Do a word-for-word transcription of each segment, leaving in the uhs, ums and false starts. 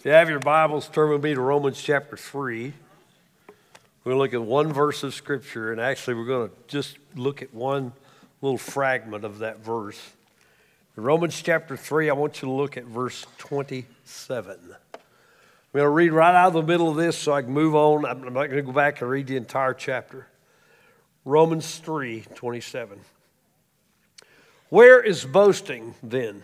If you have your Bibles, turn with me to Romans chapter three. We're going to look at one verse of Scripture, and actually we're going to just look at one little fragment of that verse. In Romans chapter three, I want you to look at verse twenty-seven. I'm going to read right out of the middle of this so I can move on. I'm not going to go back and read the entire chapter. Romans three twenty-seven. Where is boasting then?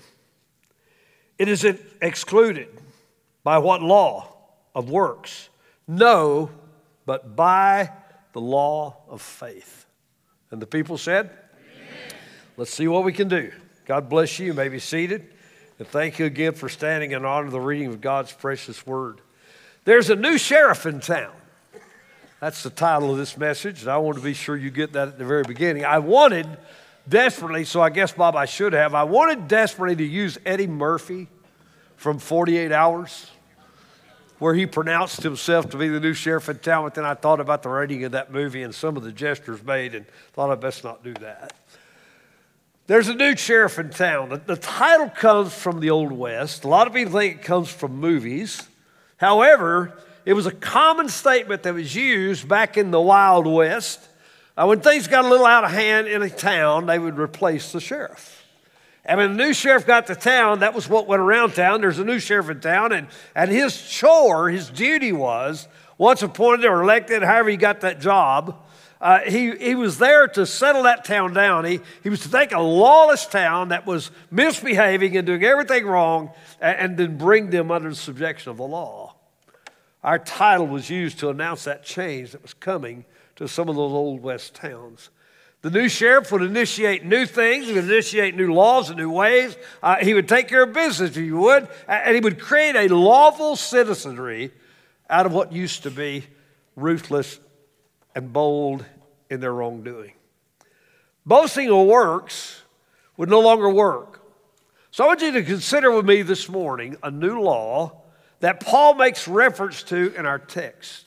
It is excluded. By what law? Of works? No, but by the law of faith. And the people said, amen. Let's see what we can do. God bless you. You may be seated. And thank you again for standing in honor of the reading of God's precious word. There's a new sheriff in town. That's the title of this message, and I want to be sure you get that at the very beginning. I wanted desperately, so I guess, Bob, I should have, I wanted desperately to use Eddie Murphy from forty-eight hours, where he pronounced himself to be the new sheriff in town, but then I thought about the rating of that movie and some of the gestures made and thought I'd best not do that. There's a new sheriff in town. The, the title comes from the Old West. A lot of people think it comes from movies. However, it was a common statement that was used back in the Wild West. Uh, when things got a little out of hand in a town, they would replace the sheriff. And when the new sheriff got to town, that was what went around town. There's a new sheriff in town, and, and his chore, his duty was, once appointed or elected, however he got that job, uh, he, he was there to settle that town down. He, he was to take a lawless town that was misbehaving and doing everything wrong and, and then bring them under the subjection of the law. Our title was used to announce that change that was coming to some of those Old West towns. The new sheriff would initiate new things. He would initiate new laws and new ways. Uh, he would take care of business, if you would, and he would create a lawful citizenry out of what used to be ruthless and bold in their wrongdoing. Boasting of works would no longer work. So I want you to consider with me this morning a new law that Paul makes reference to in our text.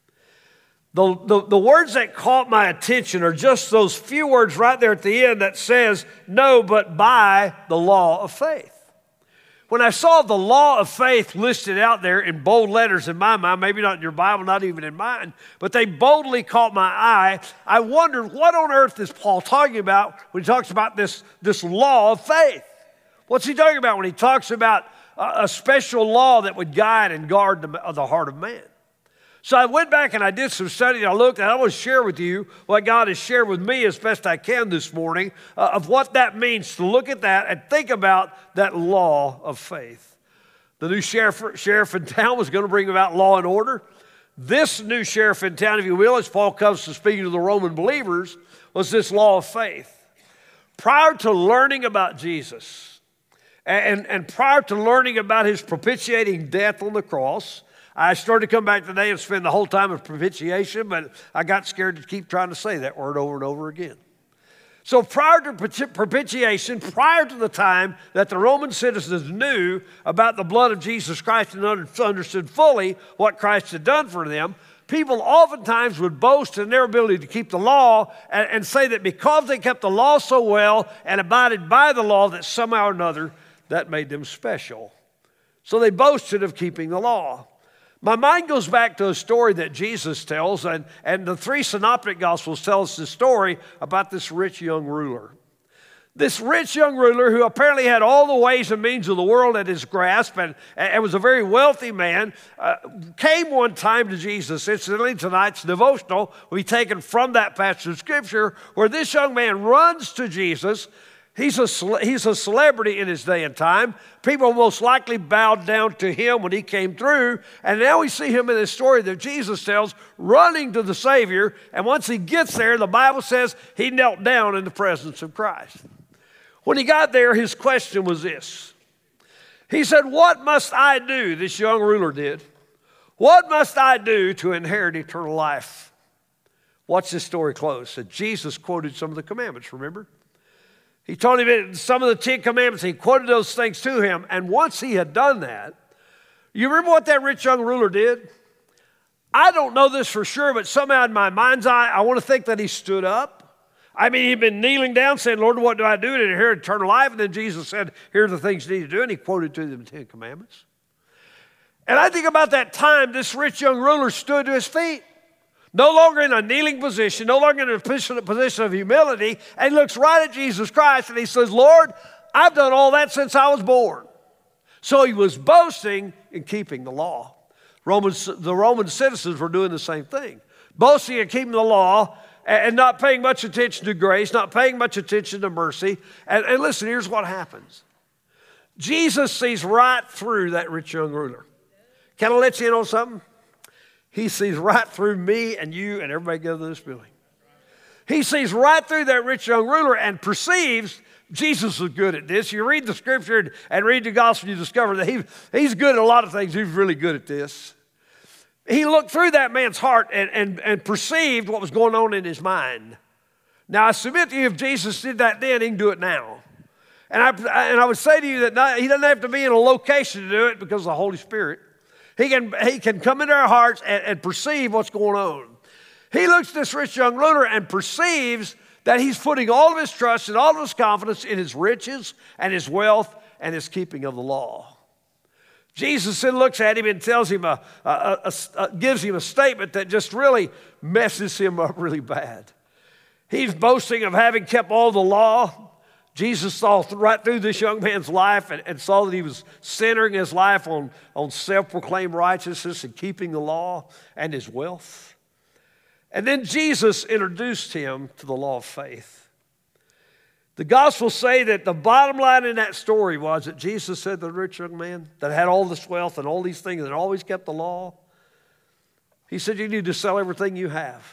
The, the, the words that caught my attention are just those few words right there at the end that says, no, but by the law of faith. When I saw the law of faith listed out there in bold letters in my mind, maybe not in your Bible, not even in mine, but they boldly caught my eye, I wondered, what on earth is Paul talking about when he talks about this, this law of faith? What's he talking about when he talks about a, a special law that would guide and guard the, the heart of man? So I went back and I did some study, and I looked, and I want to share with you what God has shared with me as best I can this morning uh, of what that means to look at that and think about that law of faith. The new sheriff, sheriff in town was going to bring about law and order. This new sheriff in town, if you will, as Paul comes to speaking to the Roman believers, was this law of faith. Prior to learning about Jesus and, and prior to learning about his propitiating death on the cross, I started to come back today and spend the whole time of propitiation, but I got scared to keep trying to say that word over and over again. So prior to propitiation, prior to the time that the Roman citizens knew about the blood of Jesus Christ and understood fully what Christ had done for them, people oftentimes would boast in their ability to keep the law and, and say that because they kept the law so well and abided by the law, that somehow or another that made them special. So they boasted of keeping the law. My mind goes back to a story that Jesus tells, and, and the three synoptic gospels tell us the story about this rich young ruler. This rich young ruler who apparently had all the ways and means of the world at his grasp and, and was a very wealthy man, uh, came one time to Jesus. Incidentally, tonight's devotional will be taken from that passage of Scripture where this young man runs to Jesus. He's a, he's a celebrity in his day and time. People most likely bowed down to him when he came through. And now we see him in this story that Jesus tells, running to the Savior. And once he gets there, the Bible says he knelt down in the presence of Christ. When he got there, his question was this. He said, what must I do? This young ruler did. What must I do to inherit eternal life? Watch this story close. So Jesus quoted some of the commandments, remember? He told him some of the Ten Commandments. He quoted those things to him. And once he had done that, you remember what that rich young ruler did? I don't know this for sure, but somehow in my mind's eye, I want to think that he stood up. I mean, he'd been kneeling down saying, Lord, what do I do to inherit eternal life? And then Jesus said, here are the things you need to do. And he quoted to them the Ten Commandments. And I think about that time this rich young ruler stood to his feet. No longer in a kneeling position, no longer in a position, a position of humility, and he looks right at Jesus Christ and he says, Lord, I've done all that since I was born. So he was boasting in keeping the law. Romans, the Roman citizens were doing the same thing. Boasting in keeping the law and not paying much attention to grace, not paying much attention to mercy. And, and listen, here's what happens. Jesus sees right through that rich young ruler. Can I let you in on something? He sees right through me and you and everybody gathered in this building. He sees right through that rich young ruler and perceives Jesus is good at this. You read the scripture and read the gospel, you discover that he, he's good at a lot of things. He's really good at this. He looked through that man's heart and, and, and perceived what was going on in his mind. Now, I submit to you, if Jesus did that then, he can do it now. And I, and I would say to you that not, he doesn't have to be in a location to do it because of the Holy Spirit. He can, he can come into our hearts and, and perceive what's going on. He looks at this rich young ruler and perceives that he's putting all of his trust and all of his confidence in his riches and his wealth and his keeping of the law. Jesus then looks at him and tells him a, a, a, a gives him a statement that just really messes him up really bad. He's boasting of having kept all the law. Jesus saw right through this young man's life and, and saw that he was centering his life on, on self-proclaimed righteousness and keeping the law and his wealth. And then Jesus introduced him to the law of faith. The Gospels say that the bottom line in that story was that Jesus said to the rich young man that had all this wealth and all these things and always kept the law, he said, you need to sell everything you have.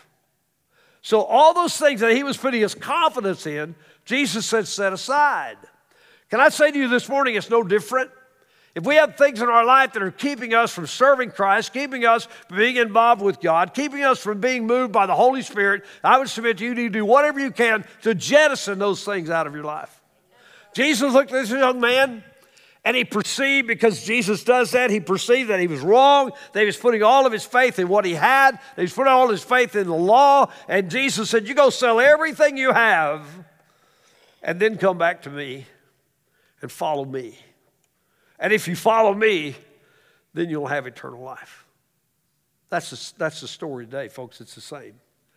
So all those things that he was putting his confidence in, Jesus said, set aside. Can I say to you this morning, it's no different? If we have things in our life that are keeping us from serving Christ, keeping us from being involved with God, keeping us from being moved by the Holy Spirit, I would submit to you, you need to do whatever you can to jettison those things out of your life. Jesus looked at this young man, and he perceived, because Jesus does that, he perceived that he was wrong, that he was putting all of his faith in what he had, that he was putting all his faith in the law, and Jesus said, you go sell everything you have, and then come back to me and follow me. And if you follow me, then you'll have eternal life. That's the, that's the story today, folks. It's the same.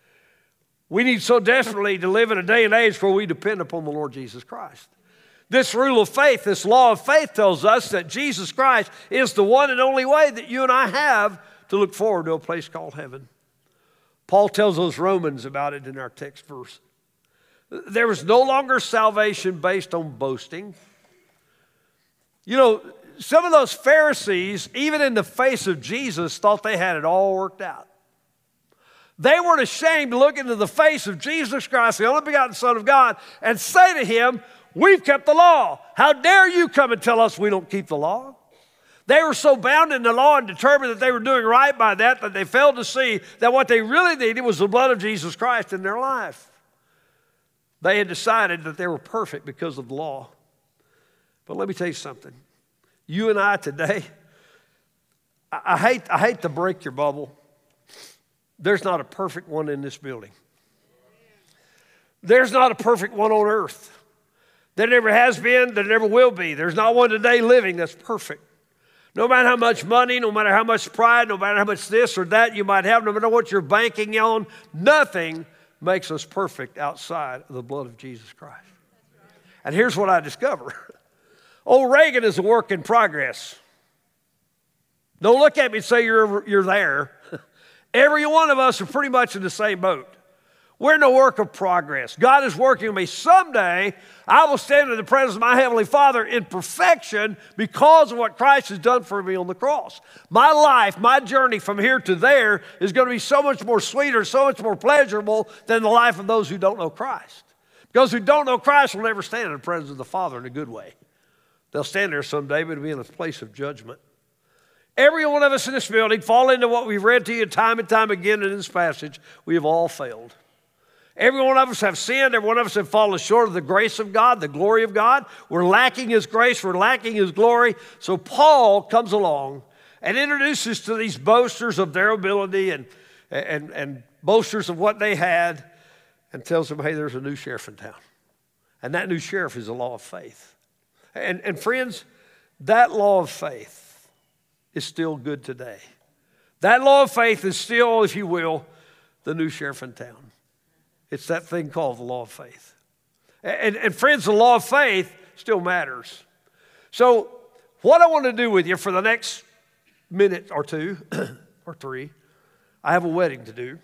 We need so desperately to live in a day and age where we depend upon the Lord Jesus Christ. This rule of faith, this law of faith tells us that Jesus Christ is the one and only way that you and I have to look forward to a place called heaven. Paul tells those Romans about it in our text verse. There is no longer salvation based on boasting. You know, some of those Pharisees, even in the face of Jesus, thought they had it all worked out. They weren't ashamed to look into the face of Jesus Christ, the only begotten Son of God, and say to him, we've kept the law. How dare you come and tell us we don't keep the law? They were so bound in the law and determined that they were doing right by that, that they failed to see that what they really needed was the blood of Jesus Christ in their life. They had decided that they were perfect because of the law. But let me tell you something. You and I today, I, I, hate, I hate to break your bubble. There's not a perfect one in this building. There's not a perfect one on earth. There never has been, there never will be. There's not one today living that's perfect. No matter how much money, no matter how much pride, no matter how much this or that you might have, no matter what you're banking on, nothing makes us perfect outside of the blood of Jesus Christ. And here's what I discover. Old Reagan is a work in progress. Don't look at me and say you're, you're there. Every one of us are pretty much in the same boat. We're in the work of progress. God is working on me. Someday, I will stand in the presence of my Heavenly Father in perfection because of what Christ has done for me on the cross. My life, my journey from here to there is going to be so much more sweeter, so much more pleasurable than the life of those who don't know Christ. Those who don't know Christ will never stand in the presence of the Father in a good way. They'll stand there someday, but it'll be in a place of judgment. Every one of us in this building fall into what we've read to you time and time again in this passage. We have all failed. Every one of us have sinned. Every one of us have fallen short of the grace of God, the glory of God. We're lacking His grace. We're lacking His glory. So Paul comes along and introduces to these boasters of their ability and, and, and boasters of what they had and tells them, hey, there's a new sheriff in town. And that new sheriff is the law of faith. And, and friends, that law of faith is still good today. That law of faith is still, if you will, the new sheriff in town. It's that thing called the law of faith. And, and friends, the law of faith still matters. So what I want to do with you for the next minute or two, or three, I have a wedding to do.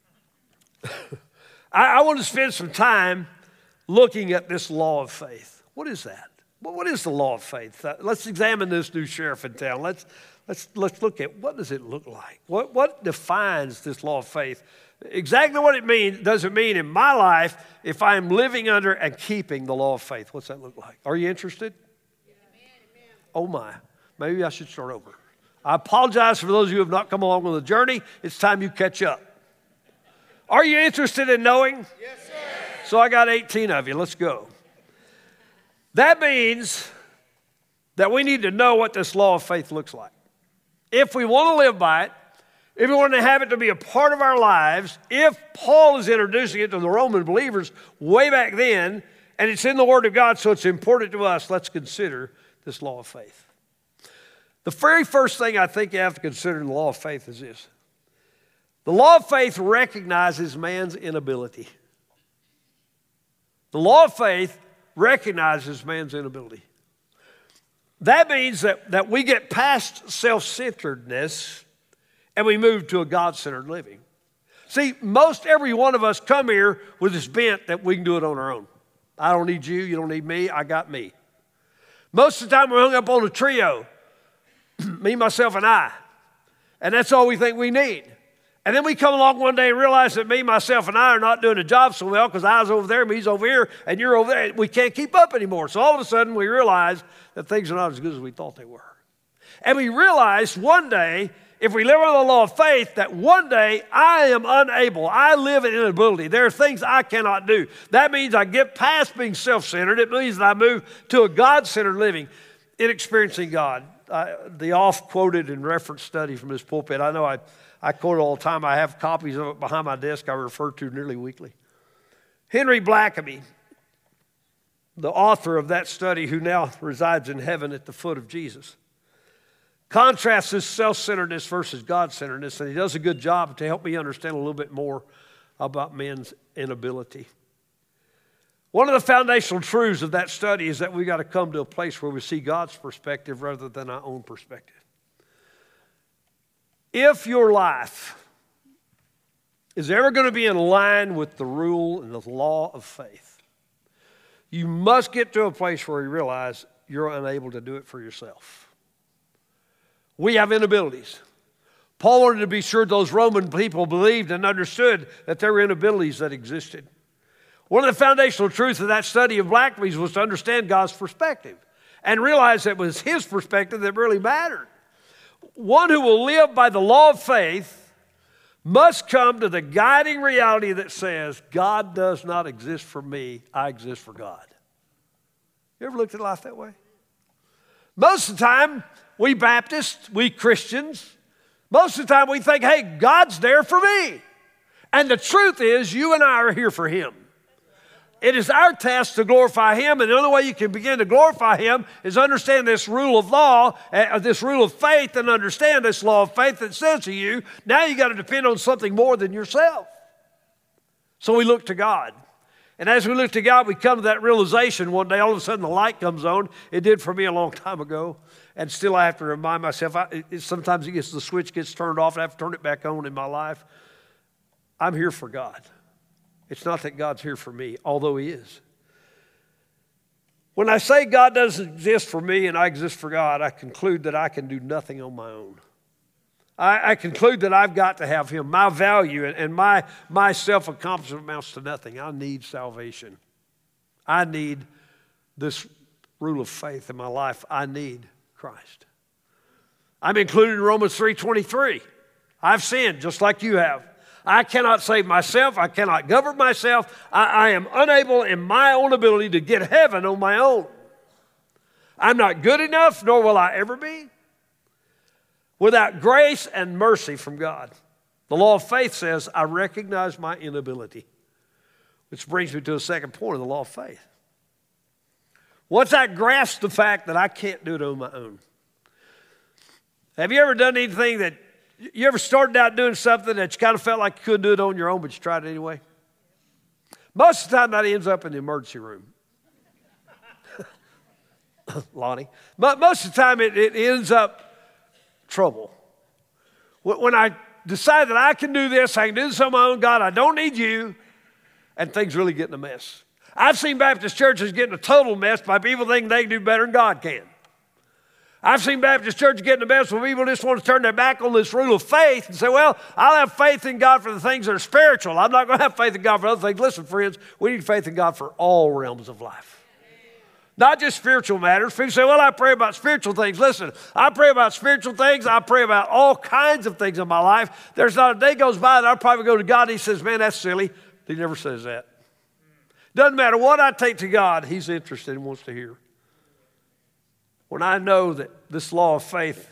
I, I want to spend some time looking at this law of faith. What is that? Well, what is the law of faith? Uh, let's examine this new sheriff in town. Let's, let's, let's look at what does it look like? What, what defines this law of faith? Exactly what it means, does it mean in my life if I'm living under and keeping the law of faith? What's that look like? Are you interested? Yeah. Oh my, maybe I should start over. I apologize for those of you who have not come along on the journey. It's time you catch up. Are you interested in knowing? Yes, sir. So I got eighteen of you. Let's go. That means that we need to know what this law of faith looks like. If we want to live by it, if we want to have it to be a part of our lives, if Paul is introducing it to the Roman believers way back then, and it's in the Word of God, so it's important to us, let's consider this law of faith. The very first thing I think you have to consider in the law of faith is this. The law of faith recognizes man's inability. The law of faith recognizes man's inability. That means that, that we get past self-centeredness and we move to a God-centered living. See, most every one of us come here with this bent that we can do it on our own. I don't need you, you don't need me, I got me. Most of the time we're hung up on a trio, me, myself, and I. And that's all we think we need. And then we come along one day and realize that me, myself, and I are not doing the job so well because I was over there, me's over here, and you're over there. We can't keep up anymore. So all of a sudden we realize that things are not as good as we thought they were. And we realize one day, if we live under the law of faith, that one day I am unable. I live in inability. There are things I cannot do. That means I get past being self-centered. It means that I move to a God-centered living in experiencing God. Uh, the oft-quoted and referenced study from this pulpit, I know I... I quote it all the time. I have copies of it behind my desk I refer to nearly weekly. Henry Blackaby, the author of that study who now resides in heaven at the foot of Jesus, contrasts this self-centeredness versus God-centeredness, and he does a good job to help me understand a little bit more about men's inability. One of the foundational truths of that study is that we've got to come to a place where we see God's perspective rather than our own perspective. If your life is ever going to be in line with the rule and the law of faith, you must get to a place where you realize you're unable to do it for yourself. We have inabilities. Paul wanted to be sure those Roman people believed and understood that there were inabilities that existed. One of the foundational truths of that study of Blackaby's was to understand God's perspective and realize that it was his perspective that really mattered. One who will live by the law of faith must come to the guiding reality that says, God does not exist for me, I exist for God. You ever looked at life that way? Most of the time, we Baptists, we Christians, most of the time we think, hey, God's there for me. And the truth is, you and I are here for him. It is our task to glorify him, and the only way you can begin to glorify him is understand this rule of law, uh, this rule of faith, and understand this law of faith that says to you, now you got to depend on something more than yourself. So we look to God. And as we look to God, we come to that realization one day, all of a sudden the light comes on. It did for me a long time ago, and still I have to remind myself, I, it, sometimes it gets, the switch gets turned off, and I have to turn it back on in my life. I'm here for God. It's not that God's here for me, although he is. When I say God doesn't exist for me and I exist for God, I conclude that I can do nothing on my own. I, I conclude that I've got to have him. My value and, and my, my self-accomplishment amounts to nothing. I need salvation. I need this rule of faith in my life. I need Christ. I'm included in Romans three twenty-three. I've sinned just like you have. I cannot save myself. I cannot govern myself. I, I am unable in my own ability to get heaven on my own. I'm not good enough, nor will I ever be, without grace and mercy from God. The law of faith says, I recognize my inability, which brings me to a second point of the law of faith. Once I grasp the fact that I can't do it on my own, Have you ever done anything that, you ever started out doing something that you kind of felt like you couldn't do it on your own, but you tried it anyway? Most of the time that ends up in the emergency room. Lonnie. But most of the time it, it ends up trouble. When I decide that I can do this, I can do this on my own, God, I don't need you, and things really get in a mess. I've seen Baptist churches get in a total mess by people thinking they can do better than God can. I've seen Baptist churches get in a mess when people just want to turn their back on this rule of faith and say, well, I'll have faith in God for the things that are spiritual. I'm not going to have faith in God for other things. Listen, friends, we need faith in God for all realms of life. Not just spiritual matters. People say, well, I pray about spiritual things. Listen, I pray about spiritual things. I pray about all kinds of things in my life. There's not a day goes by that I'll probably go to God and he says, man, that's silly. He never says that. Doesn't matter what I take to God, he's interested and wants to hear. When I know that this law of faith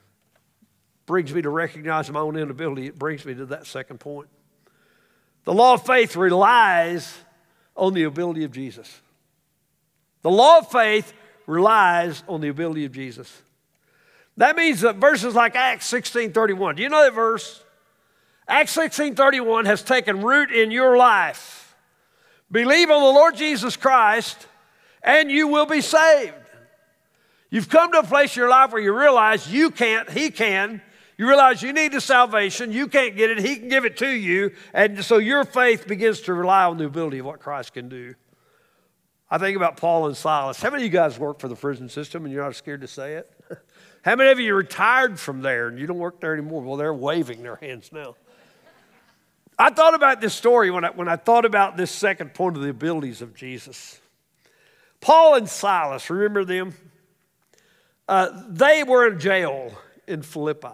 brings me to recognize my own inability, it brings me to that second point. The law of faith relies on the ability of Jesus. The law of faith relies on the ability of Jesus. That means that verses like Acts sixteen thirty-one, do you know that verse? Acts sixteen thirty-one has taken root in your life. Believe on the Lord Jesus Christ and you will be saved. You've come to a place in your life where you realize you can't, he can. You realize you need the salvation. You can't get it. He can give it to you. And so your faith begins to rely on the ability of what Christ can do. I think about Paul and Silas. How many of you guys work for the prison system and you're not scared to say it? How many of you retired from there and you don't work there anymore? Well, they're waving their hands now. I thought about this story when I, when I thought about this second point of the abilities of Jesus. Paul and Silas, remember them? Uh, they were in jail in Philippi.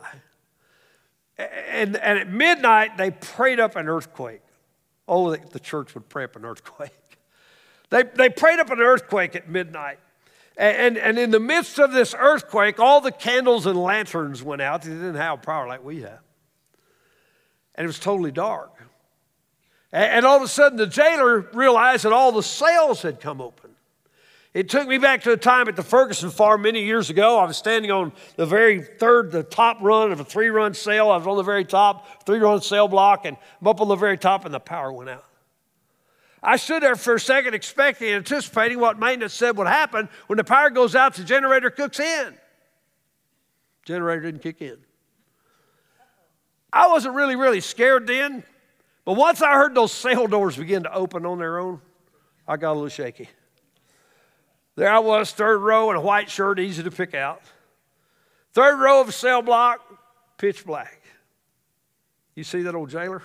And, and at midnight, they prayed up an earthquake. Oh, the, the church would pray up an earthquake. They, they prayed up an earthquake at midnight. And, and, and in the midst of this earthquake, all the candles and lanterns went out. They didn't have power like we have. And it was totally dark. And, and all of a sudden, the jailer realized that all the cells had come open. It took me back to a time at the Ferguson farm many years ago. I was standing on the very third, the top run of a three-run cell. I was on the very top, three-run cell block, and I'm up on the very top, and the power went out. I stood there for a second expecting, anticipating what maintenance said would happen. When the power goes out, the generator kicks in. Generator didn't kick in. I wasn't really, really scared then, but once I heard those cell doors begin to open on their own, I got a little shaky. There I was, third row in a white shirt, easy to pick out. Third row of a cell block, pitch black. You see that old jailer?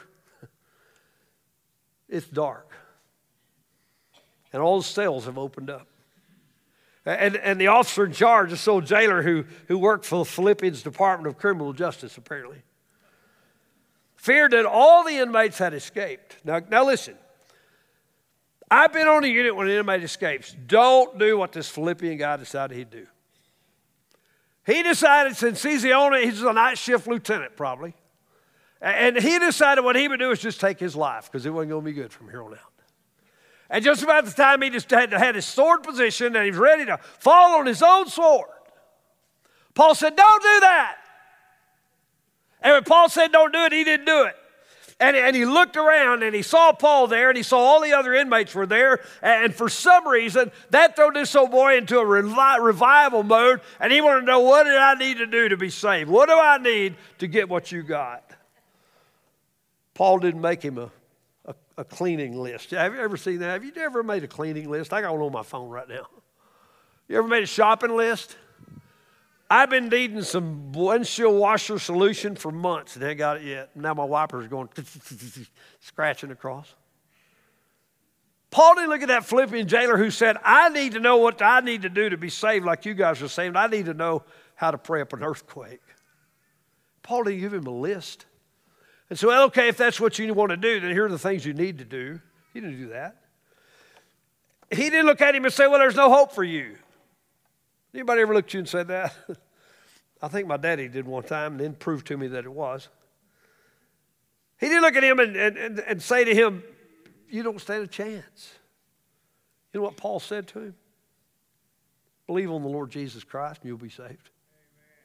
It's dark. And all the cells have opened up. And, and the officer in charge, this old jailer who, who worked for the Philippians Department of Criminal Justice, apparently, feared that all the inmates had escaped. Now, now listen. I've been on a unit when an inmate escapes. Don't do what this Philippian guy decided he'd do. He decided, since he's the only, he's a night shift lieutenant probably, and he decided what he would do is just take his life because it wasn't going to be good from here on out. And just about the time he just had, had his sword positioned and he was ready to fall on his own sword, Paul said, don't do that. And when Paul said don't do it, he didn't do it. And, and he looked around and he saw Paul there and he saw all the other inmates were there. And for some reason, that threw this old boy into a revi- revival mode. And he wanted to know, what did I need to do to be saved? What do I need to get what you got? Paul didn't make him a, a, a cleaning list. Have you ever seen that? Have you ever made a cleaning list? I got one on my phone right now. You ever made a shopping list? I've been needing some windshield washer solution for months and I ain't got it yet. Now my wipers are going scratching across. Paul didn't look at that Philippian jailer who said, I need to know what I need to do to be saved like you guys are saved. I need to know how to pray up an earthquake. Paul didn't give him a list. And so, well, okay, if that's what you want to do, then here are the things you need to do. He didn't do that. He didn't look at him and say, well, there's no hope for you. Anybody ever looked at you and said that? I think my daddy did one time and then proved to me that it was. He didn't look at him and, and, and say to him, you don't stand a chance. You know what Paul said to him? Believe on the Lord Jesus Christ and you'll be saved. Amen.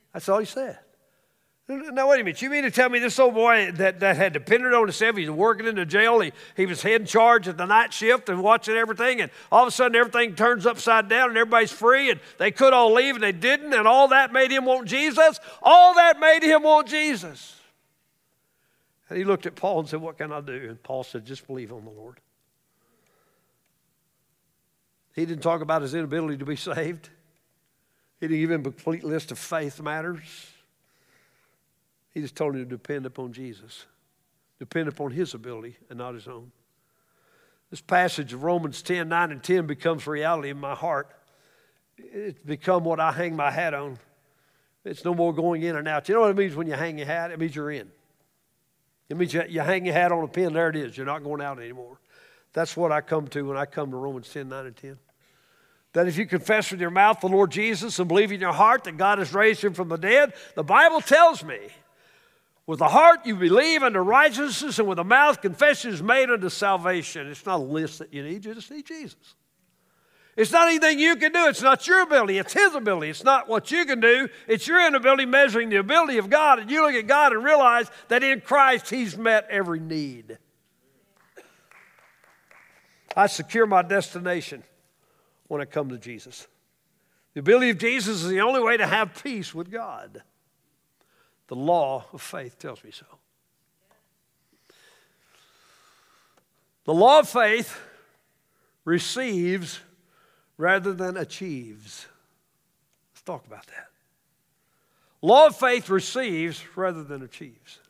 That's all he said. Now, wait a minute. You mean to tell me this old boy that, that had depended on himself, he's working in the jail, he, he was head in charge at the night shift and watching everything, and all of a sudden everything turns upside down and everybody's free, and they could all leave and they didn't, and all that made him want Jesus? All that made him want Jesus. And he looked at Paul and said, what can I do? And Paul said, just believe on the Lord. He didn't talk about his inability to be saved. He didn't give him a complete list of faith matters. He just told him to depend upon Jesus. Depend upon his ability and not his own. This passage of Romans ten, nine and ten becomes reality in my heart. It's become what I hang my hat on. It's no more going in and out. You know what it means when you hang your hat? It means you're in. It means you, you hang your hat on a pin, there it is. You're not going out anymore. That's what I come to when I come to Romans ten, nine and ten. That if you confess with your mouth the Lord Jesus and believe in your heart that God has raised him from the dead, the Bible tells me, with the heart you believe unto righteousness, and with the mouth confession is made unto salvation. It's not a list that you need. You just need Jesus. It's not anything you can do. It's not your ability. It's his ability. It's not what you can do. It's your inability measuring the ability of God. And you look at God and realize that in Christ he's met every need. I secure my destination when I come to Jesus. The ability of Jesus is the only way to have peace with God. The law of faith tells me so. The law of faith receives rather than achieves. Let's talk about that. Law of faith receives rather than achieves.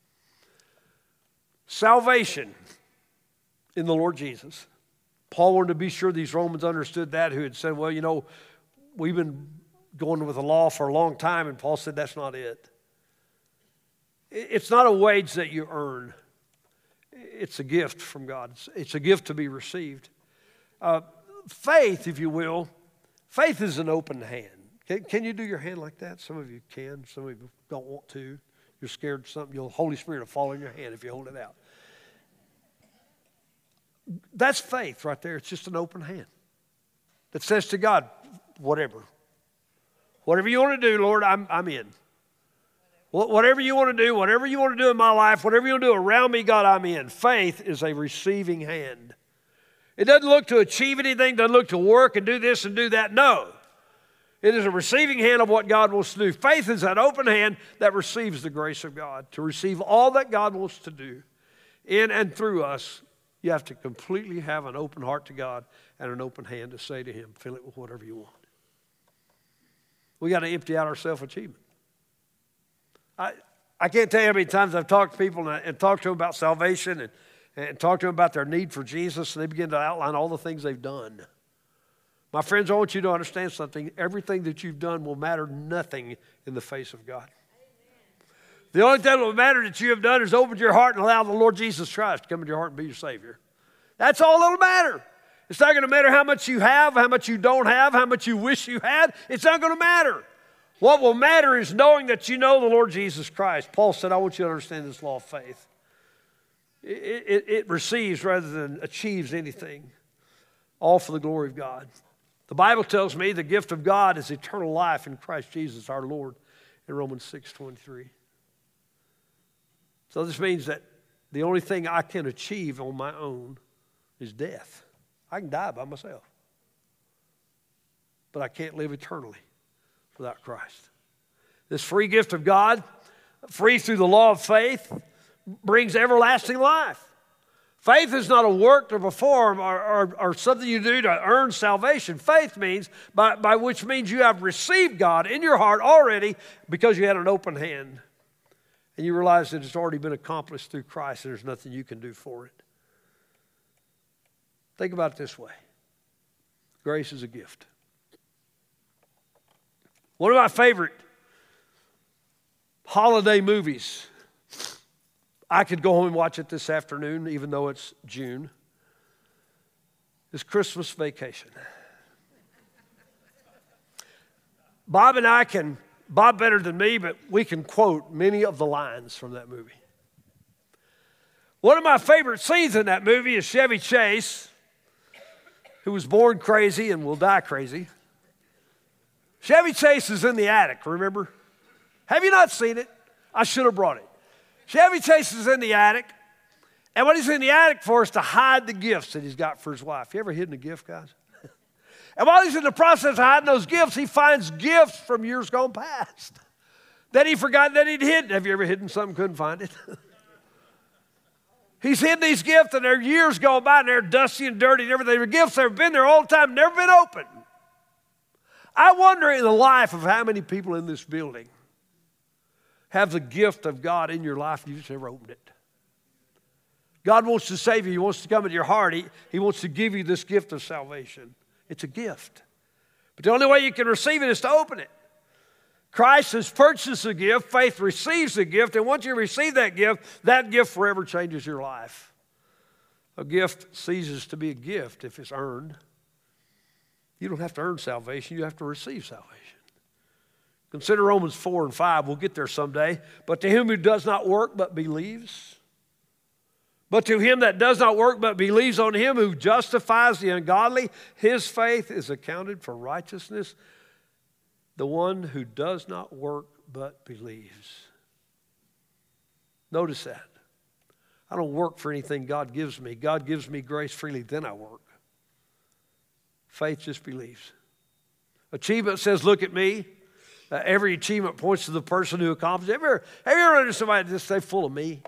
Salvation in the Lord Jesus. Paul wanted to be sure these Romans understood that, who had said, well, you know, we've been going with the law for a long time, and Paul said that's not it. It's not a wage that you earn. It's a gift from God. It's a gift to be received. Uh, faith, if you will, faith is an open hand. Can, can you do your hand like that? Some of you can. Some of you don't want to. You're scared of something. The Holy Spirit will fall in your hand if you hold it out. That's faith right there. It's just an open hand that says to God, whatever. Whatever you want to do, Lord, I'm, I'm in. Whatever you want to do, whatever you want to do in my life, whatever you want to do around me, God, I'm in. Faith is a receiving hand. It doesn't look to achieve anything, doesn't look to work and do this and do that. No. It is a receiving hand of what God wants to do. Faith is that open hand that receives the grace of God. To receive all that God wants to do in and through us, you have to completely have an open heart to God and an open hand to say to him, fill it with whatever you want. We got to empty out our self-achievement. I, I can't tell you how many times I've talked to people and, and talked to them about salvation and, and talked to them about their need for Jesus, and they begin to outline all the things they've done. My friends, I want you to understand something. Everything that you've done will matter nothing in the face of God. Amen. The only thing that will matter that you have done is open your heart and allow the Lord Jesus Christ to come into your heart and be your Savior. That's all that will matter. It's not going to matter how much you have, how much you don't have, how much you wish you had. It's not going to matter. What will matter is knowing that you know the Lord Jesus Christ. Paul said, I want you to understand this law of faith. It, it, it receives rather than achieves anything, all for the glory of God. The Bible tells me the gift of God is eternal life in Christ Jesus our Lord in Romans six twenty-three. So this means that the only thing I can achieve on my own is death. I can die by myself, but I can't live eternally without Christ. This free gift of God, free through the law of faith, brings everlasting life. Faith is not a work to perform or, or, or something you do to earn salvation. Faith means, by, by which means you have received God in your heart already because you had an open hand. And you realize that it's already been accomplished through Christ and there's nothing you can do for it. Think about it this way. Grace is a gift. One of my favorite holiday movies, I could go home and watch it this afternoon, even though it's June, is Christmas Vacation. Bob and I can, Bob better than me, but we can quote many of the lines from that movie. One of my favorite scenes in that movie is Chevy Chase, who was born crazy and will die crazy. Chevy Chase is in the attic, remember? Have you not seen it? I should have brought it. Chevy Chase is in the attic. And what he's in the attic for is to hide the gifts that he's got for his wife. You ever hidden a gift, guys? And while he's in the process of hiding those gifts, he finds gifts from years gone past that he forgot that he'd hidden. Have you ever hidden something, couldn't find it? He's hidden these gifts, and they're years gone by, and they're dusty and dirty and everything. The gifts that have been there all the time, never been opened. I wonder in the life of how many people in this building have the gift of God in your life and you just never opened it. God wants to save you. He wants to come into your heart. He, he wants to give you this gift of salvation. It's a gift. But the only way you can receive it is to open it. Christ has purchased a gift. Faith receives the gift. And once you receive that gift, that gift forever changes your life. A gift ceases to be a gift if it's earned. You don't have to earn salvation. You have to receive salvation. Consider Romans four and five. We'll get there someday. But to him who does not work but believes. But to him that does not work but believes on him who justifies the ungodly, his faith is accounted for righteousness. The one who does not work but believes. Notice that. I don't work for anything God gives me. God gives me grace freely, then I work. Faith just believes. Achievement says, look at me. Uh, every achievement points to the person who accomplished it. Have you ever, have you ever run into somebody that just say, full of me?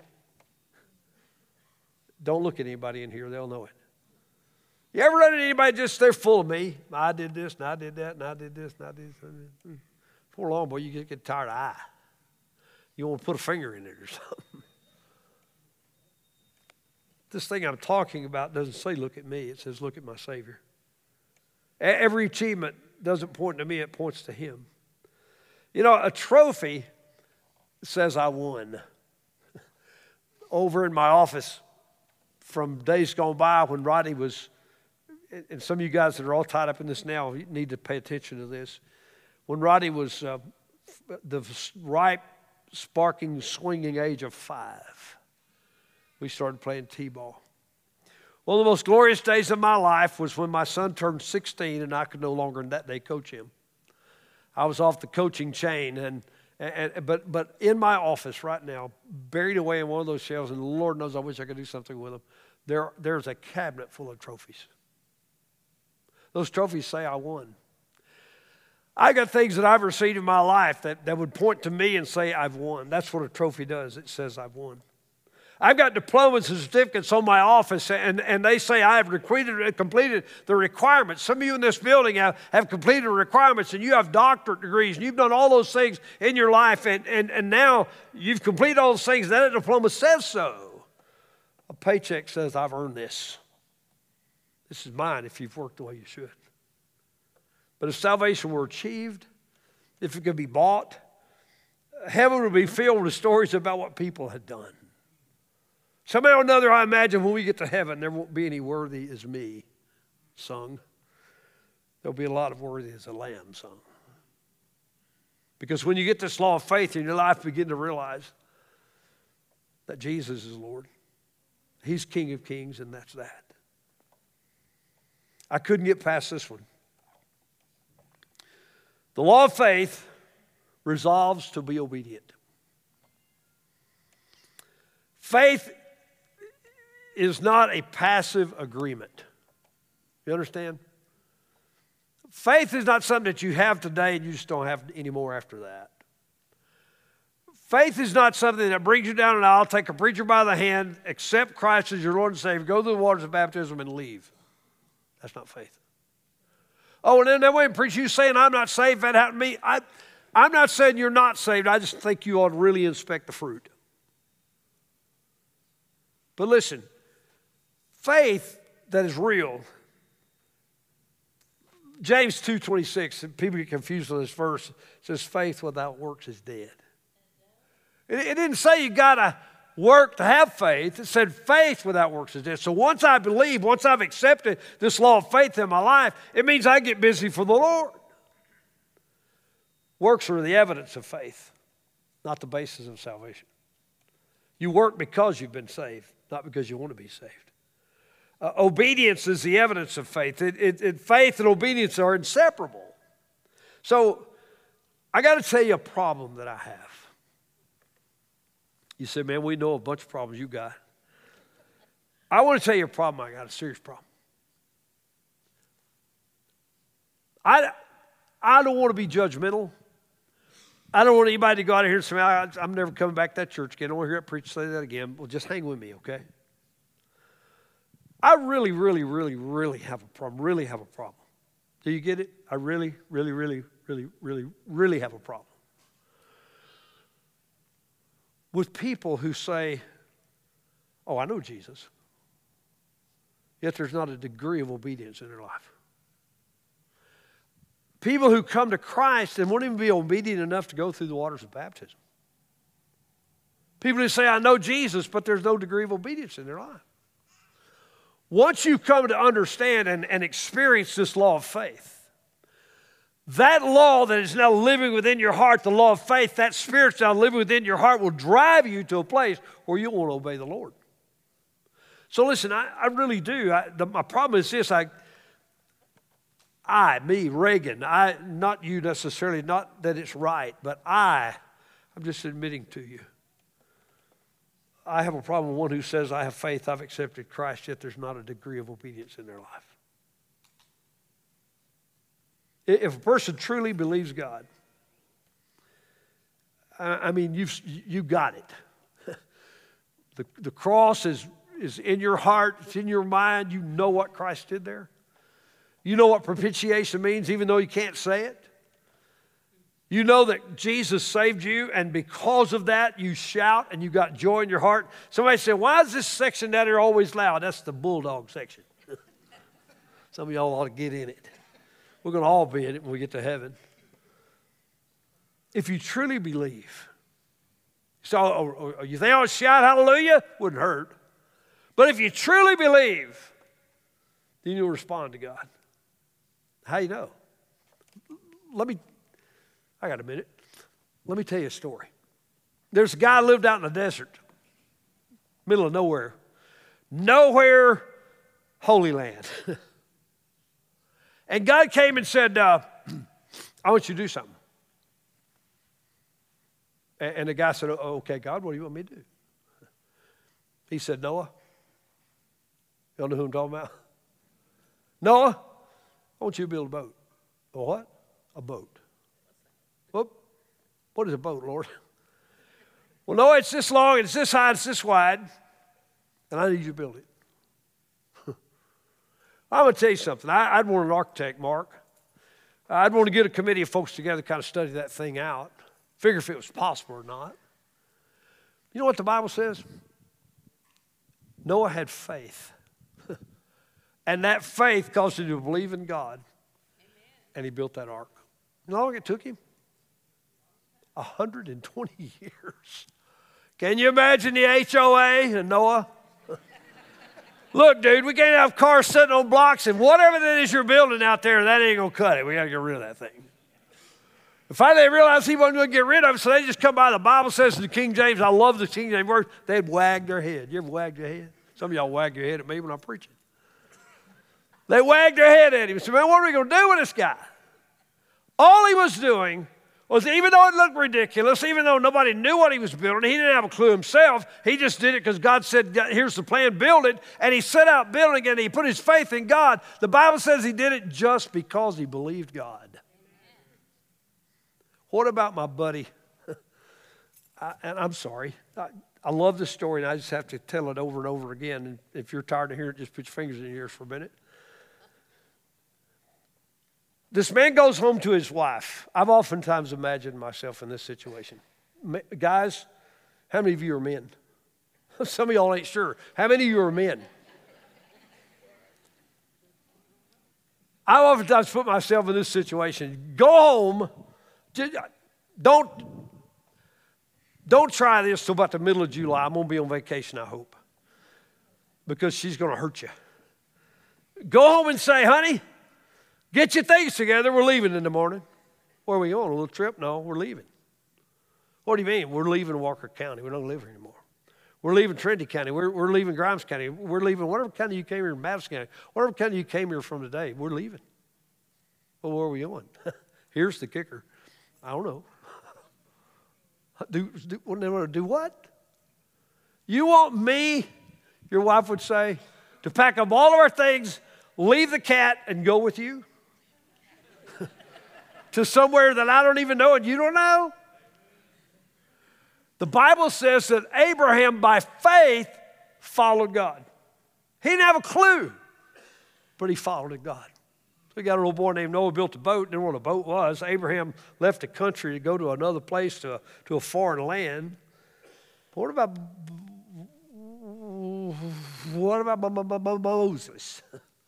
Don't look at anybody in here. They'll know it. You ever run into anybody just, they're full of me? I did this, and I did that, and I did this, and I did this. Before long, boy, you get, get tired of eye. You want to put a finger in it or something. This thing I'm talking about doesn't say, look at me. It says, look at my Savior. Every achievement doesn't point to me. It points to him. You know, a trophy says I won. Over in my office from days gone by when Rodney was, and some of you guys that are all tied up in this now, you need to pay attention to this. When Rodney was uh, the ripe, sparking, swinging age of five, we started playing t-ball. One of the most glorious days of my life was when my son turned sixteen and I could no longer that day coach him. I was off the coaching chain, and, and but but in my office right now, buried away in one of those shelves, and the Lord knows I wish I could do something with them, there, there's a cabinet full of trophies. Those trophies say I won. I got things that I've received in my life that, that would point to me and say I've won. That's what a trophy does. It says I've won. I've got diplomas and certificates on my office, and, and they say I have completed, completed the requirements. Some of you in this building have, have completed the requirements, and you have doctorate degrees, and you've done all those things in your life, and, and, and now you've completed all those things, and that diploma says so. A paycheck says I've earned this. This is mine if you've worked the way you should. But if salvation were achieved, if it could be bought, heaven would be filled with stories about what people had done. Somehow or another, I imagine when we get to heaven, there won't be any worthy as me sung. There'll be a lot of worthy as a lamb sung. Because when you get this law of faith in your life, begin to realize that Jesus is Lord. He's King of Kings, and that's that. I couldn't get past this one. The law of faith resolves to be obedient. Faith is not a passive agreement. You understand? Faith is not something that you have today and you just don't have any more after that. Faith is not something that brings you down an aisle, take a preacher by the hand, accept Christ as your Lord and Savior, go through the waters of baptism and leave. That's not faith. Oh, and then that way, preacher, you saying I'm not saved, that happened to me. I, I'm not saying you're not saved. I just think you ought to really inspect the fruit. But listen, faith that is real, James two twenty-six, people get confused on this verse, says faith without works is dead. It, it didn't say you got to work to have faith. It said faith without works is dead. So once I believe, once I've accepted this law of faith in my life, it means I get busy for the Lord. Works are the evidence of faith, not the basis of salvation. You work because you've been saved, not because you want to be saved. Uh, obedience is the evidence of faith. It, it, it, faith and obedience are inseparable. So I got to tell you a problem that I have. You say, man, we know a bunch of problems you got. I want to tell you a problem I got, a serious problem. I, I don't want to be judgmental. I don't want anybody to go out of here and say, I'm never coming back to that church again. I don't want to hear that preacher say that again. Well, just hang with me, okay? I really, really, really, really have a problem, really have a problem. Do you get it? I really, really, really, really, really, really have a problem with people who say, oh, I know Jesus, yet there's not a degree of obedience in their life. People who come to Christ and won't even be obedient enough to go through the waters of baptism. People who say, I know Jesus, but there's no degree of obedience in their life. Once you come to understand and, and experience this law of faith, that law that is now living within your heart, the law of faith, that spirit's now living within your heart will drive you to a place where you want to obey the Lord. So listen, I, I really do. I, the, my problem is this, I, I, me, Reagan, I, not you necessarily, not that it's right, but I, I'm just admitting to you, I have a problem with one who says, I have faith, I've accepted Christ, yet there's not a degree of obedience in their life. If a person truly believes God, I mean, you've you got it. the, the cross is, is in your heart, it's in your mind. You know what Christ did there. You know what propitiation means, even though you can't say it. You know that Jesus saved you, and because of that, you shout and you got joy in your heart. Somebody said, why is this section down here always loud? That's the bulldog section. Some of y'all ought to get in it. We're going to all be in it when we get to heaven. If you truly believe, so you think I'll shout hallelujah? Wouldn't hurt. But if you truly believe, then you'll respond to God. How you know? Let me, I got a minute. Let me tell you a story. There's a guy who lived out in the desert, middle of nowhere. Nowhere, Holy Land. And God came and said, uh, I want you to do something. And, and the guy said, oh, okay, God, what do you want me to do? He said, Noah. Y'all know who I'm talking about? Noah, I want you to build a boat. A what? A boat. Whoop. What is a boat, Lord? Well, Noah, it's this long, and it's this high, and it's this wide, and I need you to build it. I'm going to tell you something. I, I'd want an architect, Mark. I'd want to get a committee of folks together to kind of study that thing out, figure if it was possible or not. You know what the Bible says? Noah had faith. And that faith caused him to believe in God. Amen. And he built that ark. You know how long it took him? one hundred twenty years. Can you imagine the H O A and Noah? Look, dude, we can't have cars sitting on blocks, and whatever that is you're building out there, that ain't going to cut it. We got to get rid of that thing. And finally, they realized he wasn't going to get rid of it, so they just come by. The Bible says in the King James, I love the King James word, they'd wag their head. You ever wag your head? Some of y'all wag your head at me when I'm preaching. They wagged their head at him and said, man, what are we going to do with this guy? All he was doing was, even though it looked ridiculous, even though nobody knew what he was building, he didn't have a clue himself. He just did it because God said, here's the plan, build it. And he set out building it, and he put his faith in God. The Bible says he did it just because he believed God. Amen. What about my buddy? I, and I'm sorry. I, I love this story, and I just have to tell it over and over again. And if you're tired of hearing it, just put your fingers in your ears for a minute. This man goes home to his wife. I've oftentimes imagined myself in this situation. Guys, how many of you are men? Some of y'all ain't sure. How many of you are men? I've oftentimes put myself in this situation. Go home. Don't, don't try this till about the middle of July. I'm going to be on vacation, I hope, because she's going to hurt you. Go home and say, honey, get your things together. We're leaving in the morning. Where are we going? A little trip? No, we're leaving. What do you mean? We're leaving Walker County. We don't live here anymore. We're leaving Trinity County. We're, we're leaving Grimes County. We're leaving whatever county you came here in Madison County. Whatever county you came here from today, we're leaving. Well, where are we going? Here's the kicker. I don't know. do, do, do what? You want me, your wife would say, to pack up all of our things, leave the cat, and go with you? To somewhere that I don't even know and you don't know? The Bible says that Abraham, by faith, followed God. He didn't have a clue, but he followed God. So we got a little boy named Noah, built a boat, didn't know what a boat was. Abraham left the country to go to another place, to a, to a foreign land. But what about, what about Moses?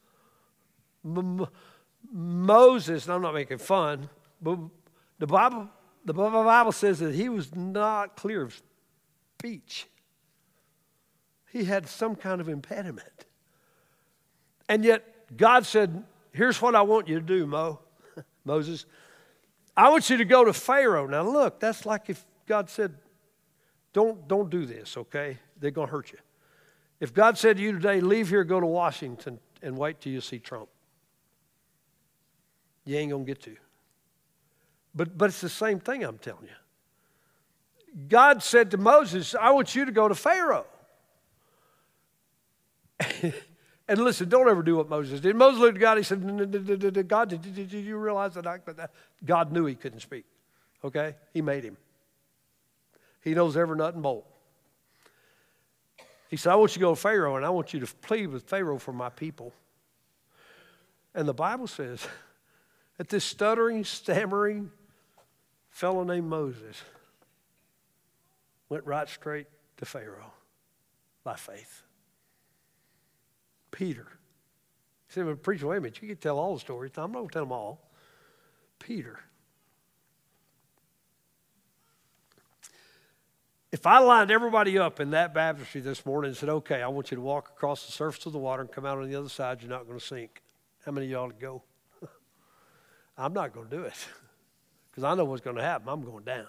Moses, and I'm not making fun, but the Bible, the Bible says that he was not clear of speech. He had some kind of impediment. And yet God said, here's what I want you to do, Mo, Moses. I want you to go to Pharaoh. Now look, that's like if God said, don't, don't do this, okay? They're going to hurt you. If God said to you today, leave here, go to Washington, and wait till you see Trump. You ain't going to get to. But, but it's the same thing I'm telling you. God said to Moses, I want you to go to Pharaoh. And listen, don't ever do what Moses did. Moses looked at God, he said, God, did, did you realize that, I, that God knew he couldn't speak? Okay? He made him. He knows every nut and bolt. He said, I want you to go to Pharaoh, and I want you to plead with Pharaoh for my people. And the Bible says that this stuttering, stammering fellow named Moses went right straight to Pharaoh by faith. Peter. He said, well, preacher, wait a minute, you can tell all the stories. I'm not going to tell them all. Peter. If I lined everybody up in that baptistry this morning and said, okay, I want you to walk across the surface of the water and come out on the other side, you're not going to sink. How many of y'all would go? I'm not going to do it because I know what's going to happen. I'm going down.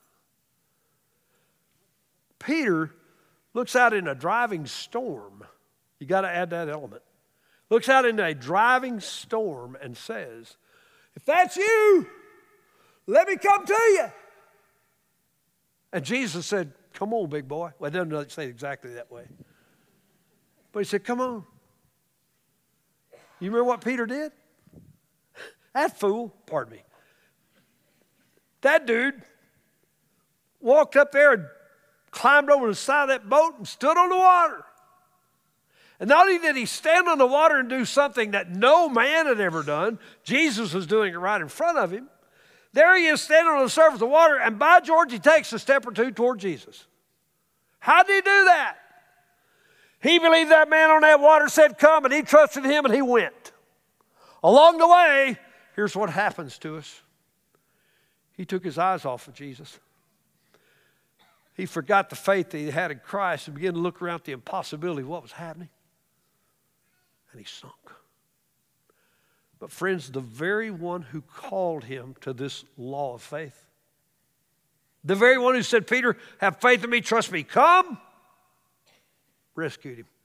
Peter looks out in a driving storm. You got to add that element. Looks out into a driving storm and says, if that's you, let me come to you. And Jesus said, come on, big boy. Well, it doesn't say it exactly that way. But he said, come on. You remember what Peter did? That fool, pardon me. That dude walked up there and climbed over the side of that boat and stood on the water. And not only did he stand on the water and do something that no man had ever done, Jesus was doing it right in front of him. There he is standing on the surface of the water, and by George, he takes a step or two toward Jesus. How did he do that? He believed that man on that water said, come, and he trusted him, and he went. Along the way, here's what happens to us. He took his eyes off of Jesus. He forgot the faith that he had in Christ and began to look around at the impossibility of what was happening. And he sunk. But friends, the very one who called him to this law of faith, the very one who said, Peter, have faith in me, trust me, come, rescued him.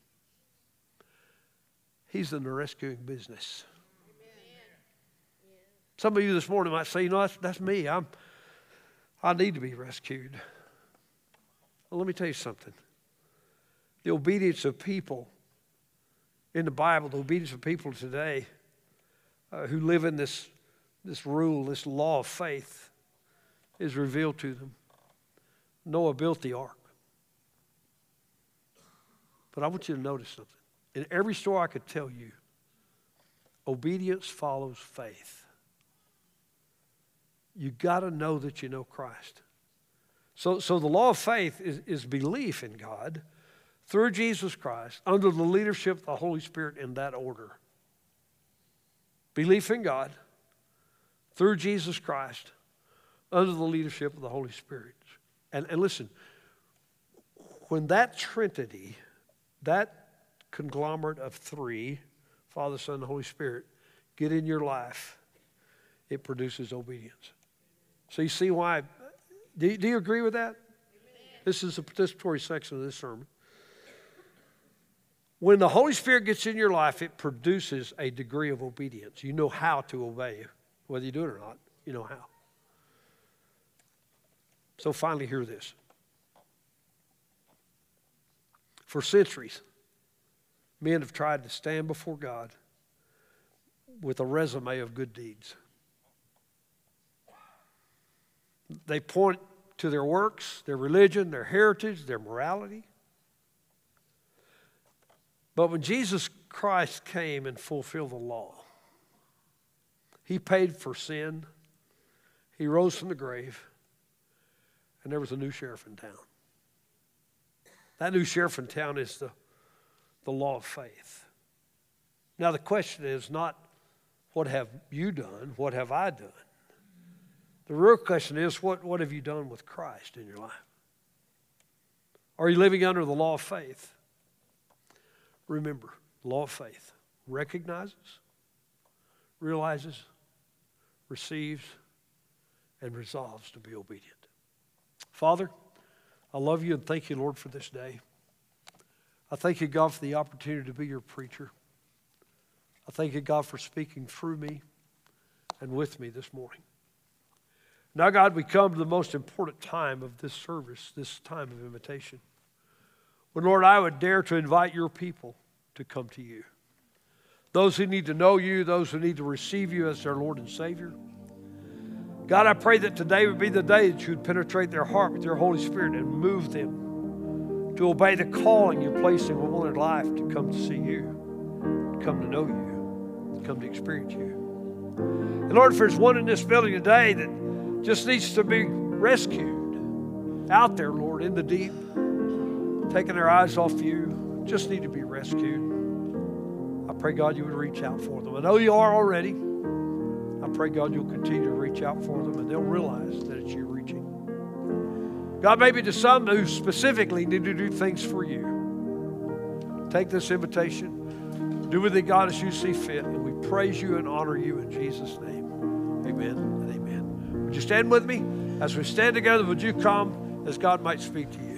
He's in the rescuing business. Some of you this morning might say, you know, that's, that's me. I'm, I need to be rescued. Well, let me tell you something. The obedience of people in the Bible, the obedience of people today uh, who live in this, this rule, this law of faith, is revealed to them. Noah built the ark. But I want you to notice something. In every story I could tell you, obedience follows faith. You got to know that you know Christ. So, so the law of faith is, is belief in God through Jesus Christ under the leadership of the Holy Spirit in that order. Belief in God through Jesus Christ under the leadership of the Holy Spirit. And, and listen, when that Trinity, that conglomerate of three, Father, Son, and Holy Spirit, get in your life, it produces obedience. So you see why, do you, do you agree with that? Amen. This is a participatory section of this sermon. When the Holy Spirit gets in your life, it produces a degree of obedience. You know how to obey, whether you do it or not, you know how. So finally, hear this. For centuries, men have tried to stand before God with a resume of good deeds. They point to their works, their religion, their heritage, their morality. But when Jesus Christ came and fulfilled the law, he paid for sin, he rose from the grave, and there was a new sheriff in town. That new sheriff in town is the, the law of faith. Now the question is not, what have you done? What have I done? The real question is, what, what have you done with Christ in your life? Are you living under the law of faith? Remember, the law of faith recognizes, realizes, receives, and resolves to be obedient. Father, I love you and thank you, Lord, for this day. I thank you, God, for the opportunity to be your preacher. I thank you, God, for speaking through me and with me this morning. Now, God, we come to the most important time of this service, this time of invitation. When, Lord, I would dare to invite your people to come to you. Those who need to know you, those who need to receive you as their Lord and Savior. God, I pray that today would be the day that you would penetrate their heart with your Holy Spirit and move them to obey the calling you placed in their life to come to see you, to come to know you, to come to experience you. And Lord, if there's one in this building today that just needs to be rescued out there, Lord, in the deep, taking their eyes off you, just need to be rescued. I pray, God, you would reach out for them. I know you are already. I pray, God, you'll continue to reach out for them and they'll realize that it's you reaching. God, maybe to some who specifically need to do things for you, take this invitation, do with it, God, as you see fit, and we praise you and honor you in Jesus' name. Amen and amen. Would you stand with me? As we stand together, would you come as God might speak to you?